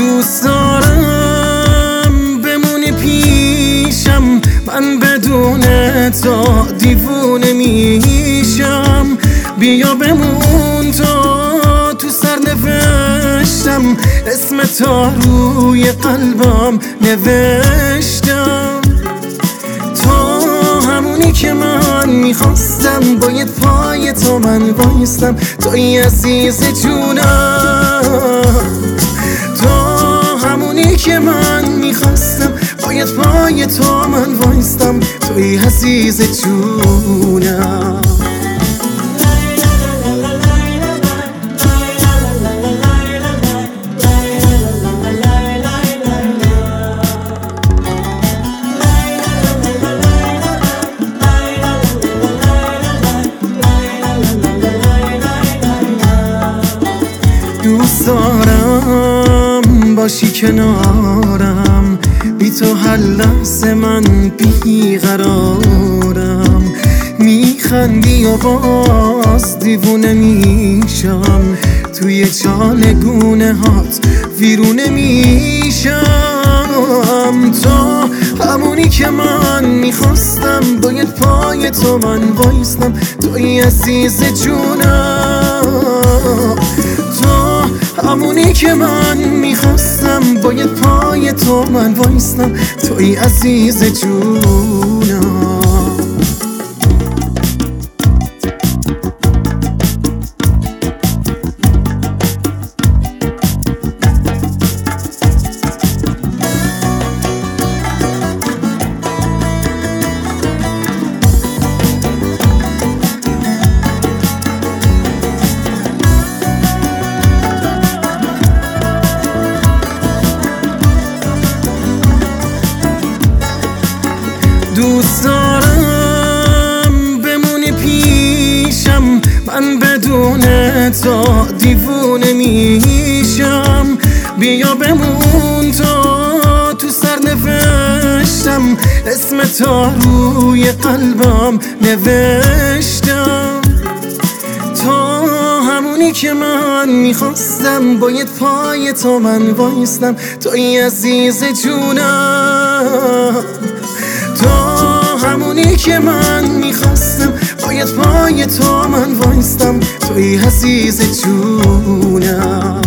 دوست دارم بمونی پیشم، من بدون تو دیوونه میشم. بیا بمون تو سرنوشتم، اسم تو روی قلبم نوشتم. تو همونی که من میخواستم، باید پای تو من بایستم. توی عزیز جونم، تو همونی که من میخواستم، باید پای تو من بایستم. توی عزیز جونم. دوست دارم باشی کنارم، بی تو هر لحظه من بیقرارم. میخندی و باز دیوونه میشم، توی چالگونه هات ویرونه میشم. تو همونی که من میخواستم، باید پای تو من بایستم. توی عزیز جونم، همونی که من میخواستم، باید پای تو من وایستم. توی عزیز جونم. دوست دارم بمونی پیشم، من بدون تو دیوونه میشم. بیا بمون تو سرنوشتم، اسم تو روی قلبم نوشتم. تو همونی که من میخواستم، باید پای تو من بایستم. توی عزیز جونم، تو همونی که من میخواستم، باید پای تو من وایستم. توی عزیز جونم.